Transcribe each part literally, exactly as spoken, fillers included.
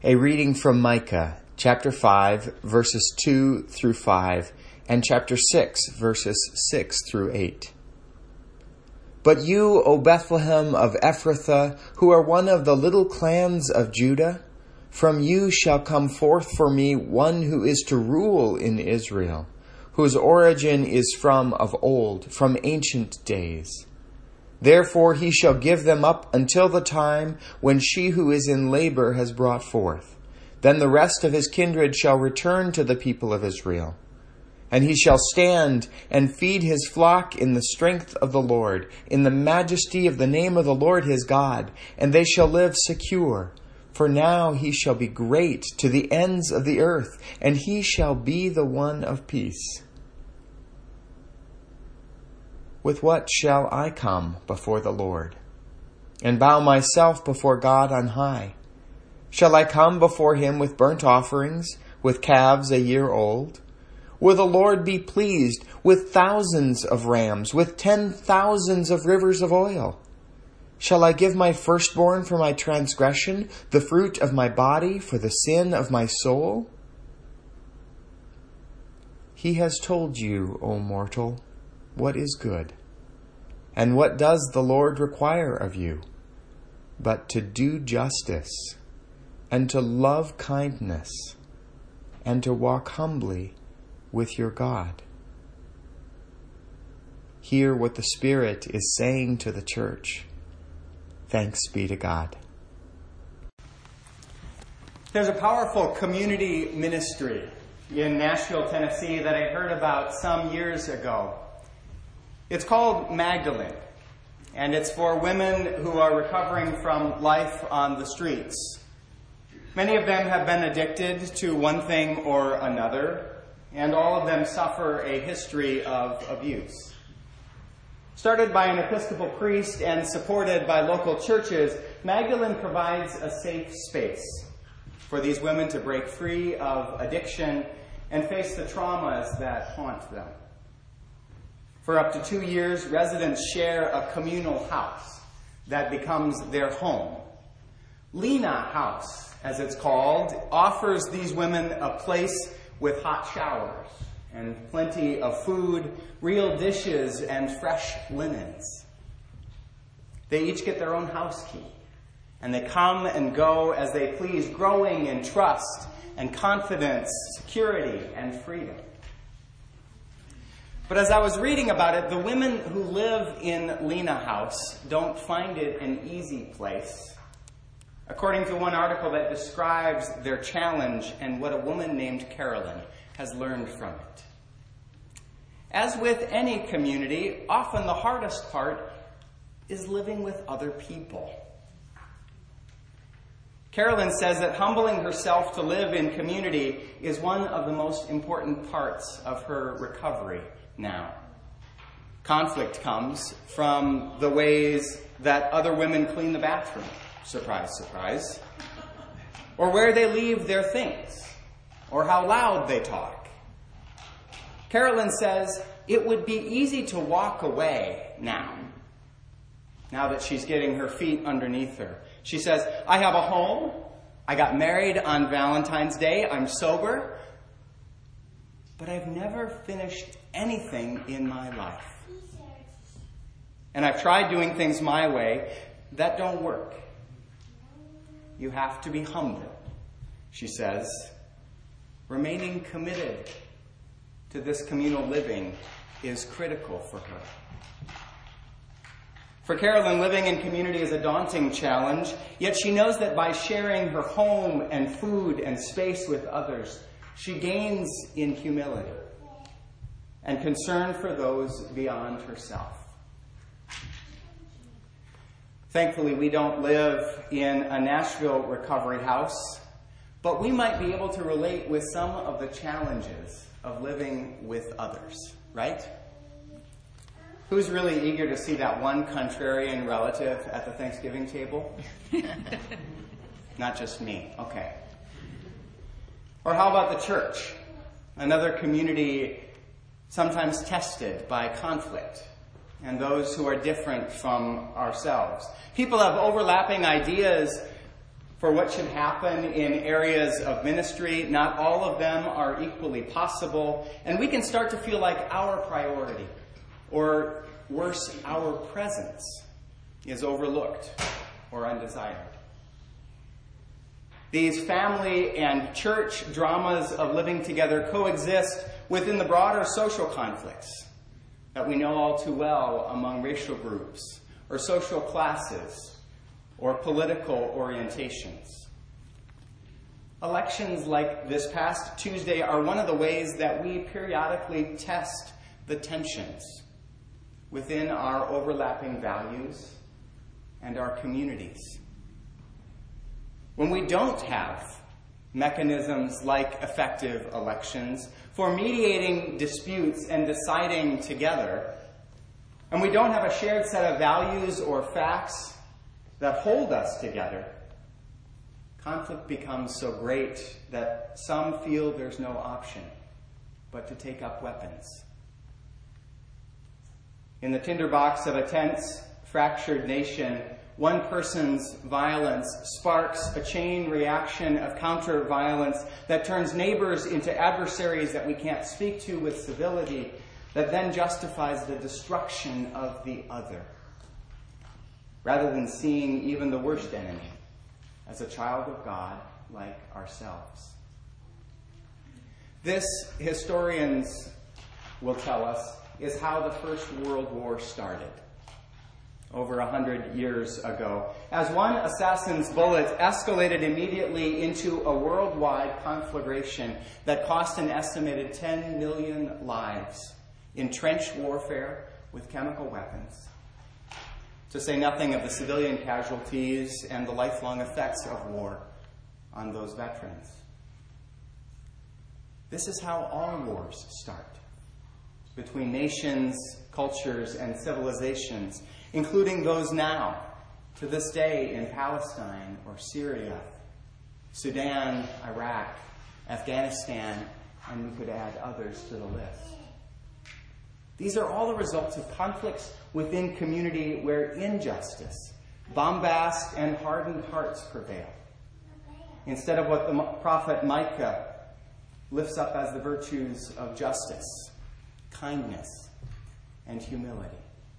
A reading from Micah, chapter five, verses two through five, and chapter six, verses six through eight. But you, O Bethlehem of Ephrathah, who are one of the little clans of Judah, from you shall come forth for me one who is to rule in Israel, whose origin is from of old, from ancient days. Therefore he shall give them up until the time when she who is in labor has brought forth. Then the rest of his kindred shall return to the people of Israel. And he shall stand and feed his flock in the strength of the Lord, in the majesty of the name of the Lord his God, and they shall live secure. For now he shall be great to the ends of the earth, and he shall be the one of peace. With what shall I come before the Lord, and bow myself before God on high? Shall I come before him with burnt offerings, with calves a year old? Will the Lord be pleased with thousands of rams, with ten thousands of rivers of oil? Shall I give my firstborn for my transgression, the fruit of my body for the sin of my soul? He has told you, O mortal, what is good, and what does the Lord require of you, but to do justice, and to love kindness, and to walk humbly with your God. Hear what the Spirit is saying to the church. Thanks be to God. There's a powerful community ministry in Nashville, Tennessee that I heard about some years ago. It's called Magdalene, and it's for women who are recovering from life on the streets. Many of them have been addicted to one thing or another, and all of them suffer a history of abuse. Started by an Episcopal priest and supported by local churches, Magdalene provides a safe space for these women to break free of addiction and face the traumas that haunt them. For up to two years, residents share a communal house that becomes their home. Lena House, as it's called, offers these women a place with hot showers and plenty of food, real dishes, and fresh linens. They each get their own house key, and they come and go as they please, growing in trust and confidence, security, and freedom. But as I was reading about it, the women who live in Lena House don't find it an easy place. According to one article that describes their challenge and what a woman named Carolyn has learned from it. As with any community, often the hardest part is living with other people. Carolyn says that humbling herself to live in community is one of the most important parts of her recovery now. Conflict comes from the ways that other women clean the bathroom. Surprise, surprise. Or where they leave their things. Or how loud they talk. Carolyn says it would be easy to walk away now. Now that she's getting her feet underneath her. She says, I have a home. I got married on Valentine's Day. I'm sober. But I've never finished anything in my life. And I've tried doing things my way. That don't work. You have to be humble, she says. Remaining committed to this communal living is critical for her. For Carolyn, living in community is a daunting challenge, yet she knows that by sharing her home and food and space with others, she gains in humility and concern for those beyond herself. Thankfully, we don't live in a Nashville recovery house, but we might be able to relate with some of the challenges of living with others, right? Who's really eager to see that one contrarian relative at the Thanksgiving table? Not just me. Okay. Or how about the church? Another community sometimes tested by conflict and those who are different from ourselves. People have overlapping ideas for what should happen in areas of ministry. Not all of them are equally possible, and we can start to feel like our priority, or worse, our presence, is overlooked or undesired. These family and church dramas of living together coexist within the broader social conflicts that we know all too well among racial groups, or social classes, or political orientations. Elections like this past Tuesday are one of the ways that we periodically test the tensions within our overlapping values and our communities. When we don't have mechanisms like effective elections for mediating disputes and deciding together, and we don't have a shared set of values or facts that hold us together, conflict becomes so great that some feel there's no option but to take up weapons. In the tinderbox of a tense, fractured nation, one person's violence sparks a chain reaction of counter-violence that turns neighbors into adversaries that we can't speak to with civility, that then justifies the destruction of the other, rather than seeing even the worst enemy as a child of God like ourselves. This, historians will tell us, is how the First World War started over a hundred years ago, as one assassin's bullet escalated immediately into a worldwide conflagration that cost an estimated ten million lives in trench warfare with chemical weapons, to say nothing of the civilian casualties and the lifelong effects of war on those veterans. This is how all wars start, between nations, cultures, and civilizations, including those now, to this day, in Palestine or Syria, Sudan, Iraq, Afghanistan, and we could add others to the list. These are all the results of conflicts within community where injustice, bombast, and hardened hearts prevail, instead of what the prophet Micah lifts up as the virtues of justice, kindness, and humility.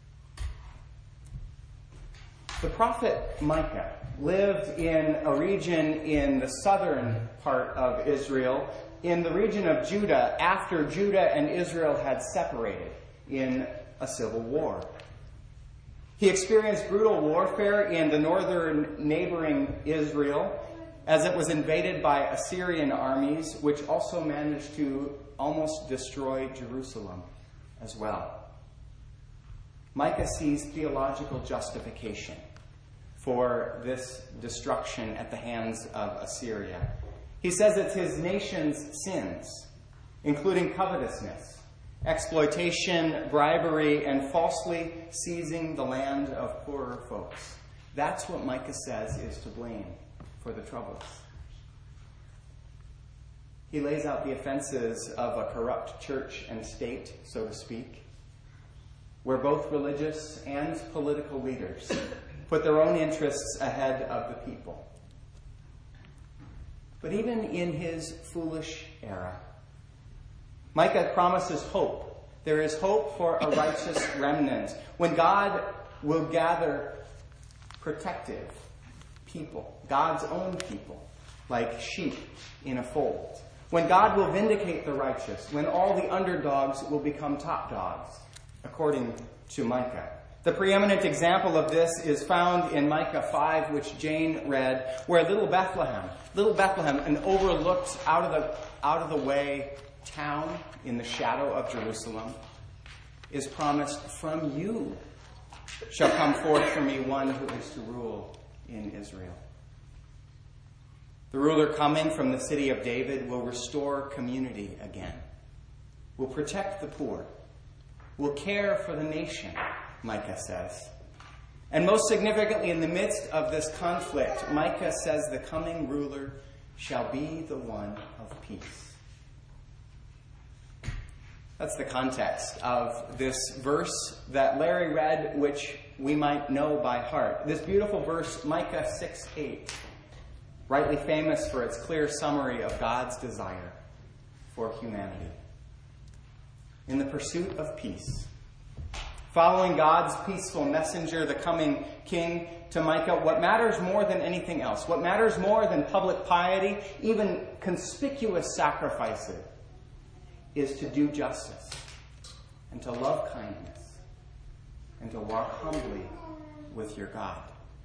The prophet Micah lived in a region in the southern part of Israel, in the region of Judah, after Judah and Israel had separated in a civil war. He experienced brutal warfare in the northern neighboring Israel as it was invaded by Assyrian armies, which also managed to almost destroy Jerusalem as well. Micah sees theological justification for this destruction at the hands of Assyria. He says it's his nation's sins, including covetousness, exploitation, bribery, and falsely seizing the land of poorer folks. That's what Micah says is to blame for the troubles. He lays out the offenses of a corrupt church and state, so to speak, where both religious and political leaders put their own interests ahead of the people. But even in his foolish era, Micah promises hope. There is hope for a righteous remnant when God will gather protective people, God's own people, like sheep in a fold. When God will vindicate the righteous, when all the underdogs will become top dogs, according to Micah. The preeminent example of this is found in Micah five, which Jane read, where little Bethlehem, little Bethlehem, an overlooked, out of the out of the way town in the shadow of Jerusalem, is promised, "From you shall come forth for me one who is to rule in Israel." The ruler coming from the city of David will restore community again, will protect the poor, will care for the nation, Micah says. And most significantly, in the midst of this conflict, Micah says the coming ruler shall be the one of peace. That's the context of this verse that Larry read, which we might know by heart. This beautiful verse, Micah six eight. rightly famous for its clear summary of God's desire for humanity. In the pursuit of peace, following God's peaceful messenger, the coming king, to Micah, what matters more than anything else, what matters more than public piety, even conspicuous sacrifices, is to do justice and to love kindness and to walk humbly with your God.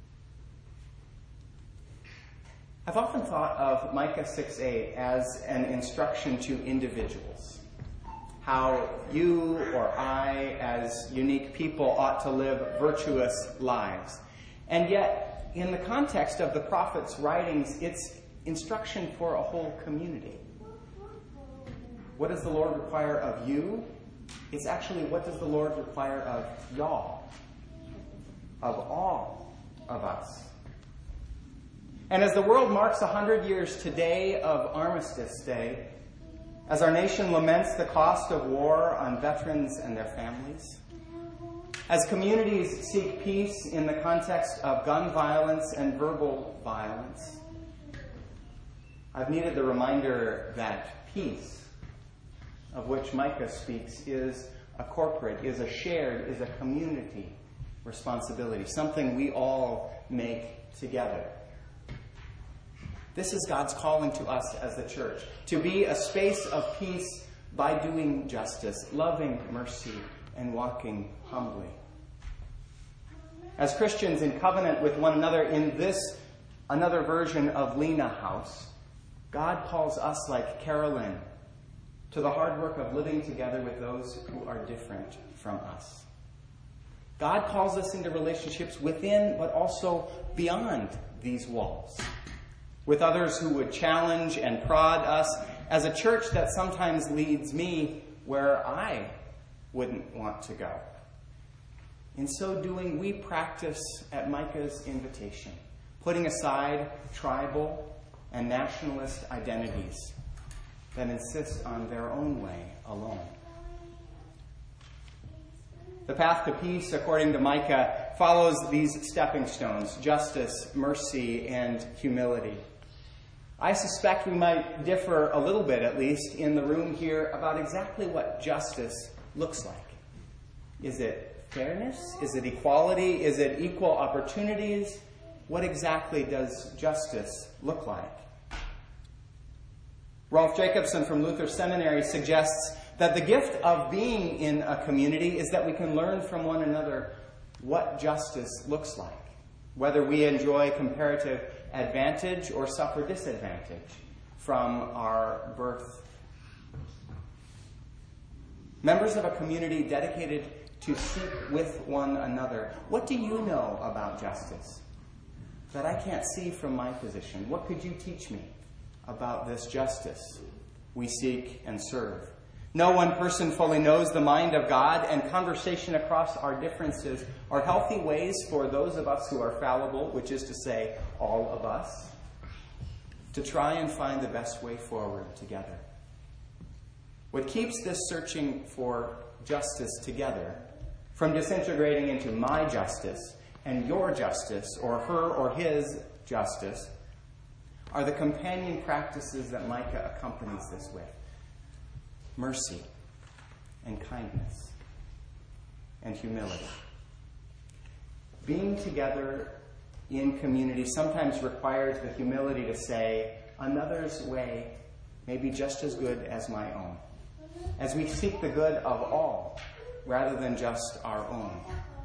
I've often thought of Micah six eight as an instruction to individuals. How you or I, as unique people, ought to live virtuous lives. And yet, in the context of the prophet's writings, it's instruction for a whole community. What does the Lord require of you? It's actually, what does the Lord require of y'all? Of all of us. And as the world marks one hundred years today of Armistice Day, as our nation laments the cost of war on veterans and their families, as communities seek peace in the context of gun violence and verbal violence, I've needed the reminder that peace, of which Micah speaks, is a corporate, is a shared, is a community responsibility, something we all make together. This is God's calling to us as the church, to be a space of peace by doing justice, loving mercy, and walking humbly. As Christians in covenant with one another in this, another version of Lena House, God calls us, like Carolyn, to the hard work of living together with those who are different from us. God calls us into relationships within, but also beyond these walls, with others who would challenge and prod us, as a church that sometimes leads me where I wouldn't want to go. In so doing, we practice at Micah's invitation, putting aside tribal and nationalist identities that insist on their own way alone. The path to peace, according to Micah, follows these stepping stones: justice, mercy, and humility. I suspect we might differ a little bit, at least, in the room here about exactly what justice looks like. Is it fairness? Is it equality? Is it equal opportunities? What exactly does justice look like? Rolf Jacobson from Luther Seminary suggests that the gift of being in a community is that we can learn from one another what justice looks like, whether we enjoy comparative advantage or suffer disadvantage from our birth. Members of a community dedicated to seek with one another, what do you know about justice that I can't see from my position? What could you teach me about this justice we seek and serve? No one person fully knows the mind of God, and conversation across our differences are healthy ways for those of us who are fallible, which is to say, all of us, to try and find the best way forward together. What keeps this searching for justice together from disintegrating into my justice and your justice, or her or his justice, are the companion practices that Micah accompanies this with: mercy and kindness and humility. Being together in community sometimes requires the humility to say, another's way may be just as good as my own, as we seek the good of all rather than just our own.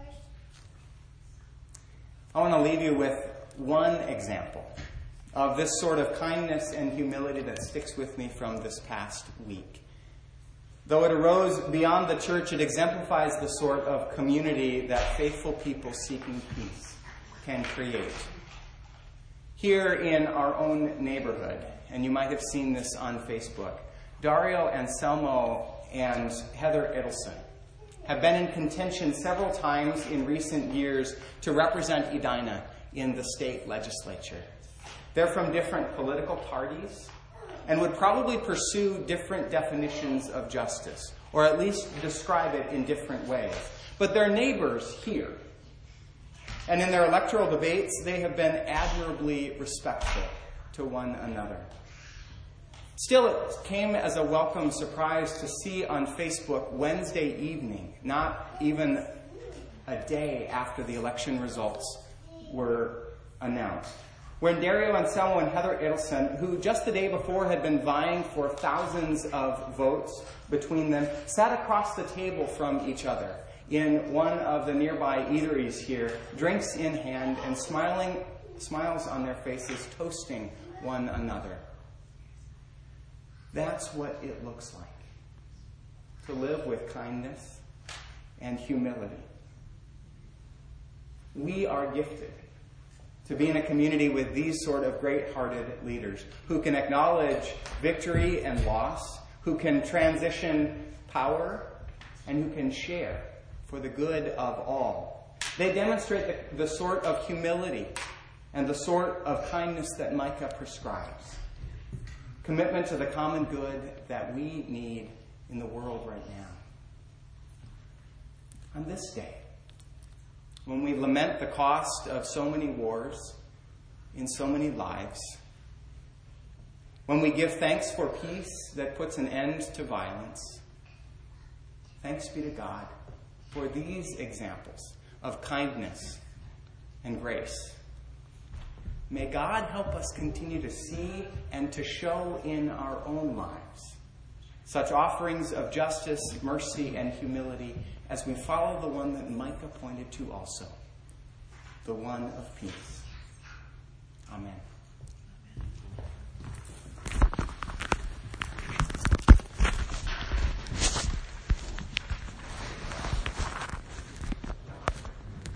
I want to leave you with one example of this sort of kindness and humility that sticks with me from this past week. Though it arose beyond the church, it exemplifies the sort of community that faithful people seeking peace can create. Here in our own neighborhood, and you might have seen this on Facebook, Dario Anselmo and Heather Edelson have been in contention several times in recent years to represent Edina in the state legislature. They're from different political parties and would probably pursue different definitions of justice, or at least describe it in different ways. But they're neighbors here. And in their electoral debates, they have been admirably respectful to one another. Still, it came as a welcome surprise to see on Facebook Wednesday evening, not even a day after the election results were announced, when Dario Anselmo and Heather Edelson, who just the day before had been vying for thousands of votes between them, sat across the table from each other in one of the nearby eateries here, drinks in hand and smiling, smiles on their faces, toasting one another. That's what it looks like to live with kindness and humility. We are gifted to be in a community with these sort of great-hearted leaders who can acknowledge victory and loss, who can transition power, and who can share for the good of all. They demonstrate the, the sort of humility and the sort of kindness that Micah prescribes. Commitment to the common good that we need in the world right now. On this day, when we lament the cost of so many wars in so many lives, when we give thanks for peace that puts an end to violence, thanks be to God for these examples of kindness and grace. May God help us continue to see and to show in our own lives such offerings of justice, mercy, and humility as we follow the one that Micah pointed to also, the one of peace. Amen.